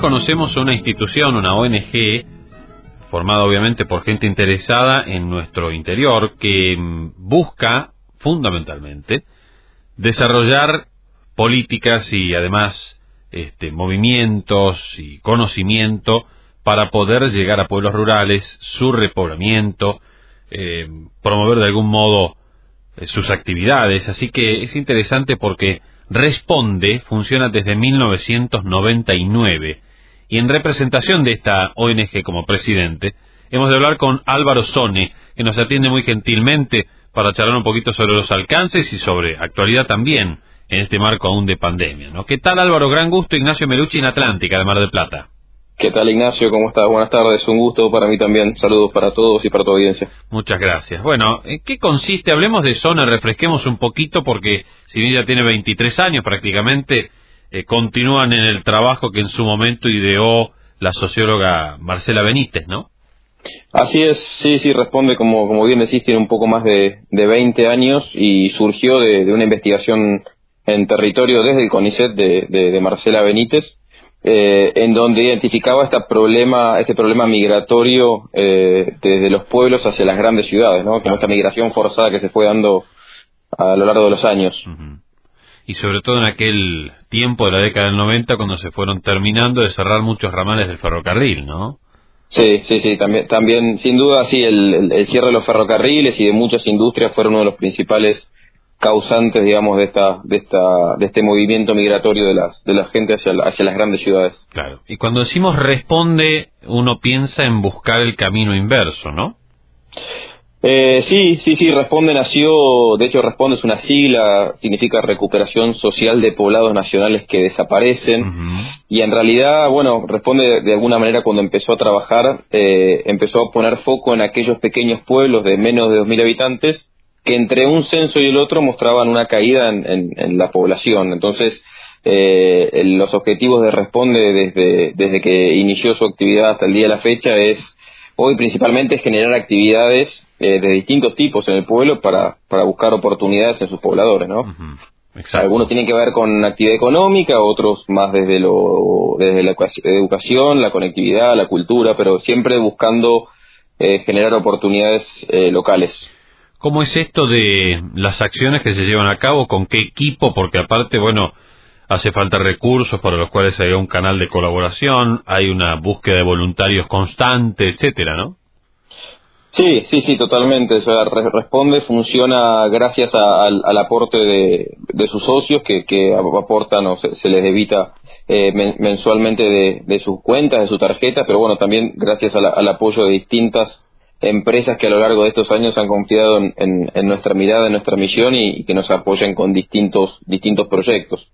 conocemos una institución, una ONG, formada obviamente por gente interesada en nuestro interior, que busca fundamentalmente desarrollar políticas y además movimientos y conocimiento para poder llegar a pueblos rurales, su repoblamiento, promover de algún modo sus actividades. Así que es interesante porque Responde funciona desde 1999 y en representación de esta ONG como presidente hemos de hablar con Álvaro Sone, que nos atiende muy gentilmente para charlar un poquito sobre los alcances y sobre actualidad también en este marco aún de pandemia, ¿no? ¿Qué tal, Álvaro? Gran gusto. Ignacio Melucci en Atlántica, de Mar del Plata. ¿Qué tal, Ignacio? ¿Cómo estás? Buenas tardes, un gusto para mí también. Saludos para todos y para tu audiencia. Muchas gracias. Bueno, ¿en qué consiste? Hablemos de Sone, refresquemos un poquito porque si bien ya tiene 23 años prácticamente, continúan en el trabajo que en su momento ideó la socióloga Marcela Benítez, ¿no? Así es, sí, Responde, como bien decís, tiene un poco más de 20 años y surgió de una investigación en territorio desde el CONICET de Marcela Benítez, en donde identificaba este problema migratorio desde los pueblos hacia las grandes ciudades, ¿no? Como esta migración forzada que se fue dando a lo largo de los años. Uh-huh. Y sobre todo en aquel tiempo de la década del 90, cuando se fueron terminando de cerrar muchos ramales del ferrocarril, ¿no? Sí, también sin duda, sí, el cierre de los ferrocarriles y de muchas industrias fueron uno de los principales causantes, digamos, de este movimiento migratorio de la gente hacia las grandes ciudades. Claro. Y cuando decimos Responde, uno piensa en buscar el camino inverso, ¿no? Sí, Responde nació, de hecho Responde es una sigla, significa Recuperación Social de Poblados Nacionales que Desaparecen, uh-huh. Y en realidad, bueno, Responde de alguna manera cuando empezó a trabajar, empezó a poner foco en aquellos pequeños pueblos de menos de 2.000 habitantes, que entre un censo y el otro mostraban una caída en la población. Entonces, los objetivos de Responde desde que inició su actividad hasta el día de la fecha es, hoy principalmente, generar actividades de distintos tipos en el pueblo para buscar oportunidades en sus pobladores, ¿no? Uh-huh. Exacto. Algunos tienen que ver con actividad económica, otros más desde la educación, la conectividad, la cultura, pero siempre buscando generar oportunidades locales. ¿Cómo es esto de las acciones que se llevan a cabo? ¿Con qué equipo? Porque aparte, bueno, hace falta recursos para los cuales hay un canal de colaboración, hay una búsqueda de voluntarios constante, etcétera, ¿no? Sí, totalmente. O sea, Responde funciona gracias al aporte de sus socios que aportan o se les debita mensualmente de sus cuentas, de su tarjeta, pero bueno, también gracias al apoyo de distintas empresas que a lo largo de estos años han confiado en nuestra mirada, en nuestra misión y que nos apoyan con distintos proyectos.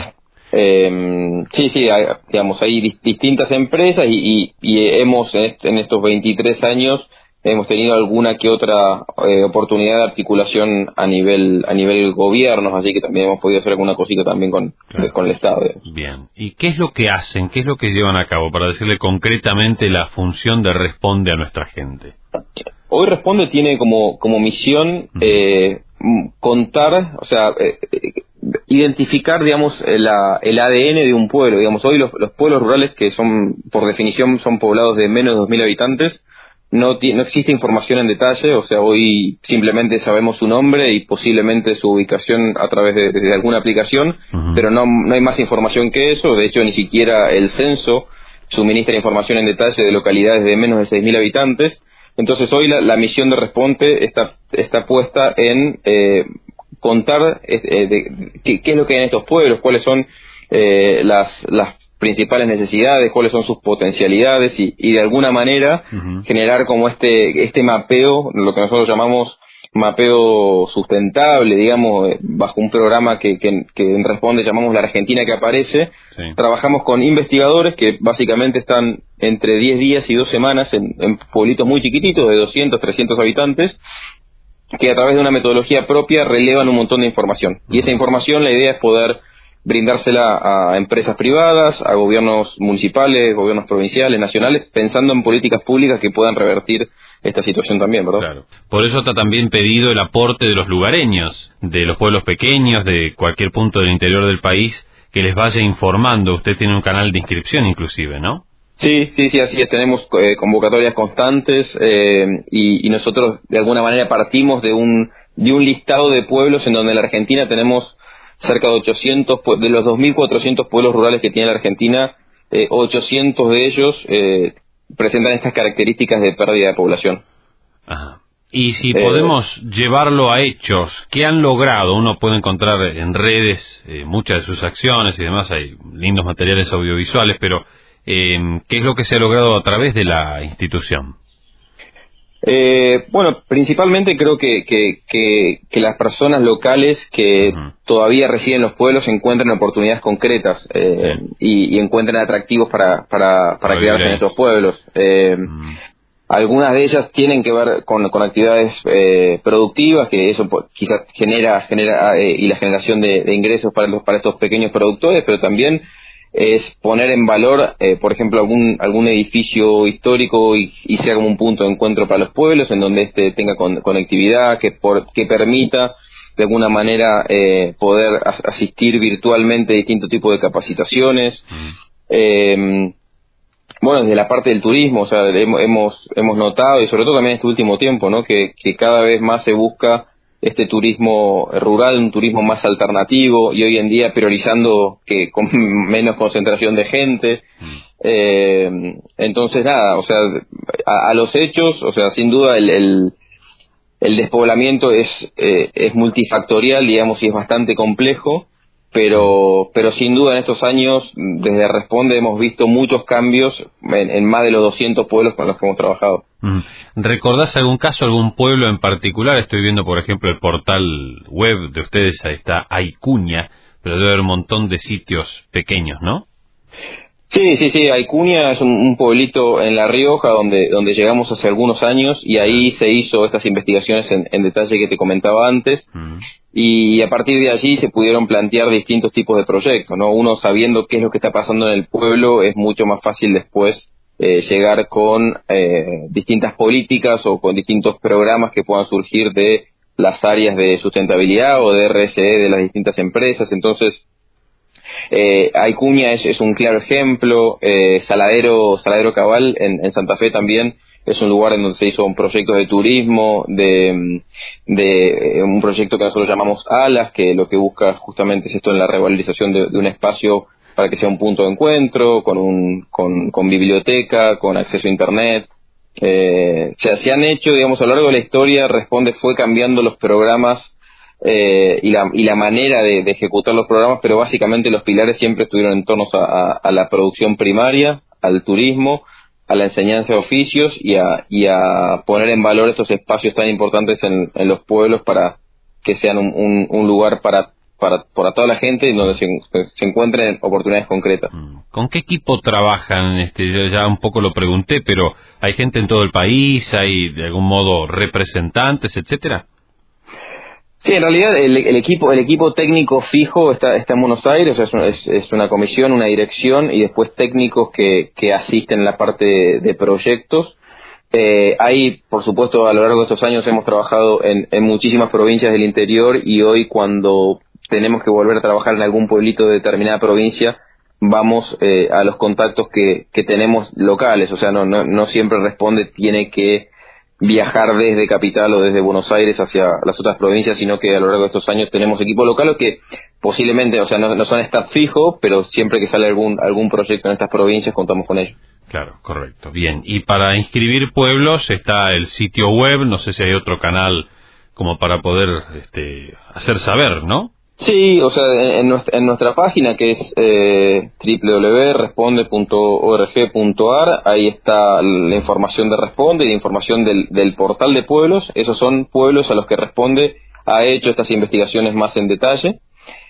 Uh-huh. Digamos, hay distintas empresas y hemos en estos 23 años hemos tenido alguna que otra oportunidad de articulación a nivel gobiernos, así que también hemos podido hacer alguna cosita también con el Estado. Digamos. Bien. ¿Y qué es lo que hacen? ¿Qué es lo que llevan a cabo para decirle concretamente la función de Responde a nuestra gente? Hoy Responde tiene como misión contar, o sea, identificar, digamos, el ADN de un pueblo. Digamos, hoy los pueblos rurales, que son, por definición, son poblados de menos de 2.000 habitantes, no existe información en detalle. O sea, hoy simplemente sabemos su nombre y posiblemente su ubicación a través de alguna aplicación, uh-huh. Pero no hay más información que eso. De hecho, ni siquiera el censo suministra información en detalle de localidades de menos de 6.000 habitantes. Entonces hoy la misión de Responde está puesta en contar qué es lo que hay en estos pueblos, cuáles son las principales necesidades, cuáles son sus potencialidades y de alguna manera uh-huh. generar como este mapeo, lo que nosotros llamamos mapeo sustentable, digamos, bajo un programa que en Responde llamamos La Argentina que Aparece. Sí. Trabajamos con investigadores que básicamente están entre 10 días y 2 semanas en pueblitos muy chiquititos de 200, 300 habitantes, que a través de una metodología propia relevan un montón de información. Uh-huh. Y esa información, la idea es poder brindársela a empresas privadas, a gobiernos municipales, gobiernos provinciales, nacionales, pensando en políticas públicas que puedan revertir esta situación también, ¿verdad? Claro. Por eso está también pedido el aporte de los lugareños, de los pueblos pequeños, de cualquier punto del interior del país, que les vaya informando. Usted tiene un canal de inscripción inclusive, ¿no? Sí, así es. Tenemos convocatorias constantes y nosotros de alguna manera partimos de un listado de pueblos en donde en la Argentina tenemos cerca de 800, de los 2.400 pueblos rurales que tiene la Argentina, 800 de ellos presentan estas características de pérdida de población. Ajá. Y si podemos llevarlo a hechos, ¿qué han logrado? Uno puede encontrar en redes muchas de sus acciones y demás, hay lindos materiales audiovisuales, pero ¿qué es lo que se ha logrado a través de la institución? Bueno, principalmente creo que las personas locales que todavía residen en los pueblos encuentran oportunidades concretas y encuentran atractivos para quedarse en esos pueblos. Algunas de ellas tienen que ver con actividades productivas, que eso quizás genera y la generación de ingresos para estos pequeños productores, pero también es poner en valor, por ejemplo, algún edificio histórico y sea como un punto de encuentro para los pueblos, en donde tenga conectividad, que permita de alguna manera poder asistir virtualmente a distintos tipos de capacitaciones. Bueno, desde la parte del turismo, o sea, hemos notado, y sobre todo también en este último tiempo, ¿no? Que cada vez más se busca este turismo rural, un turismo más alternativo, y hoy en día priorizando que con menos concentración de gente. Entonces, nada, o sea, a los hechos, o sea, sin duda el despoblamiento es multifactorial, digamos, y es bastante complejo. Pero sin duda en estos años, desde Responde, hemos visto muchos cambios en más de los 200 pueblos con los que hemos trabajado. ¿Recordás algún caso, algún pueblo en particular? Estoy viendo, por ejemplo, el portal web de ustedes, ahí está Aicuña, pero debe haber un montón de sitios pequeños, ¿no? Sí, Aicuña es un pueblito en La Rioja donde llegamos hace algunos años y ahí se hizo estas investigaciones en detalle que te comentaba antes. Y a partir de allí se pudieron plantear distintos tipos de proyectos, ¿no? Uno, sabiendo qué es lo que está pasando en el pueblo, es mucho más fácil después llegar con distintas políticas o con distintos programas que puedan surgir de las áreas de sustentabilidad o de RSE de las distintas empresas. Entonces, Aicuña es un claro ejemplo. Saladero Cabal en Santa Fe también es un lugar en donde se hizo un proyecto de turismo, de un proyecto que nosotros llamamos ALAS, que lo que busca justamente es esto, en la revalorización de un espacio para que sea un punto de encuentro, con biblioteca, con acceso a internet. Se han hecho, digamos, a lo largo de la historia, Responde fue cambiando los programas y la manera de ejecutar los programas, pero básicamente los pilares siempre estuvieron en torno a la producción primaria, al turismo, a la enseñanza de oficios y a poner en valor estos espacios tan importantes en los pueblos para que sean un lugar para toda la gente, donde se encuentren oportunidades concretas. ¿Con qué equipo trabajan? Yo ya un poco lo pregunté, pero ¿hay gente en todo el país? ¿Hay de algún modo representantes, etcétera? Sí, en realidad el equipo técnico fijo está en Buenos Aires, o sea, es una comisión, una dirección y después técnicos que asisten en la parte de proyectos. Hay, por supuesto, a lo largo de estos años hemos trabajado en muchísimas provincias del interior y hoy, cuando tenemos que volver a trabajar en algún pueblito de determinada provincia, vamos a los contactos que tenemos locales. O sea, no siempre Responde tiene que viajar desde Capital o desde Buenos Aires hacia las otras provincias, sino que a lo largo de estos años tenemos equipos locales que posiblemente, o sea, no son staff fijo, pero siempre que sale algún proyecto en estas provincias contamos con ellos. Claro, correcto. Bien, y para inscribir pueblos está el sitio web, no sé si hay otro canal como para poder hacer saber, ¿no? Sí, o sea, en nuestra página, que es www.responde.org.ar, ahí está la información de Responde y la información del portal de pueblos. Esos son pueblos a los que Responde ha hecho estas investigaciones más en detalle.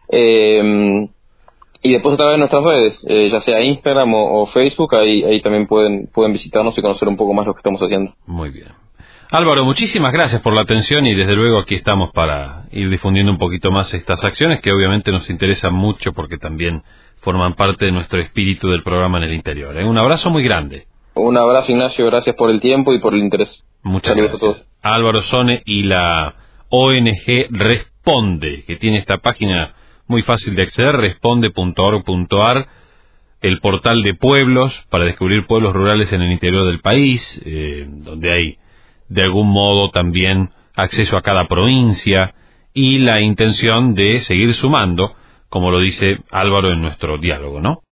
Y después, a través de nuestras redes, ya sea Instagram o Facebook, ahí también pueden visitarnos y conocer un poco más lo que estamos haciendo. Muy bien. Álvaro, muchísimas gracias por la atención y desde luego aquí estamos para ir difundiendo un poquito más estas acciones que obviamente nos interesan mucho porque también forman parte de nuestro espíritu del programa en el interior. Un abrazo muy grande. Un abrazo, Ignacio, gracias por el tiempo y por el interés. Muchas gracias. A todos. Álvaro Sone y la ONG Responde, que tiene esta página muy fácil de acceder, responde.org.ar, el portal de pueblos para descubrir pueblos rurales en el interior del país, donde hay de algún modo también acceso a cada provincia, y la intención de seguir sumando, como lo dice Álvaro en nuestro diálogo, ¿no?